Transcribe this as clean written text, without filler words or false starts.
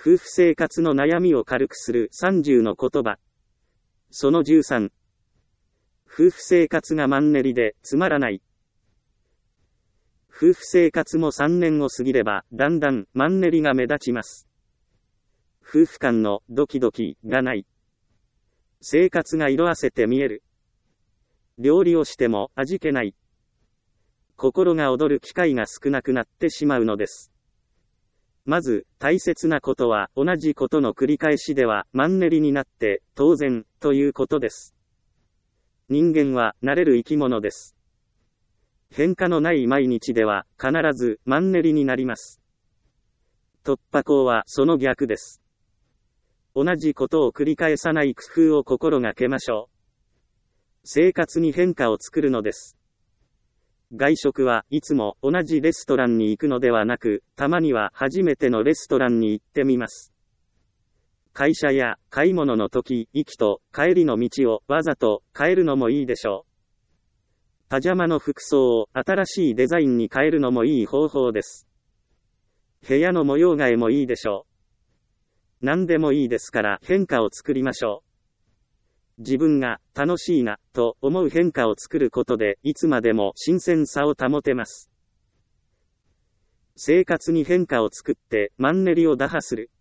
夫婦生活の悩みを軽くする30の言葉。その13。夫婦生活がマンネリでつまらない。夫婦生活も3年を過ぎれば、だんだんマンネリが目立ちます。夫婦間のドキドキがない。生活が色あせて見える。料理をしても味気ない。心が躍る機会が少なくなってしまうのです。まず、大切なことは、同じことの繰り返しでは、マンネリになって、当然、ということです。人間は、慣れる生き物です。変化のない毎日では、必ず、マンネリになります。突破口は、その逆です。同じことを繰り返さない工夫を心がけましょう。生活に変化を作るのです。外食はいつも同じレストランに行くのではなく、たまには初めてのレストランに行ってみます。会社や買い物の時、行きと帰りの道をわざと変えるのもいいでしょう。パジャマの服装を新しいデザインに変えるのもいい方法です。部屋の模様替えもいいでしょう。何でもいいですから変化を作りましょう。自分が楽しいなと思う変化を作ることでいつまでも新鮮さを保てます。生活に変化を作ってマンネリを打破する。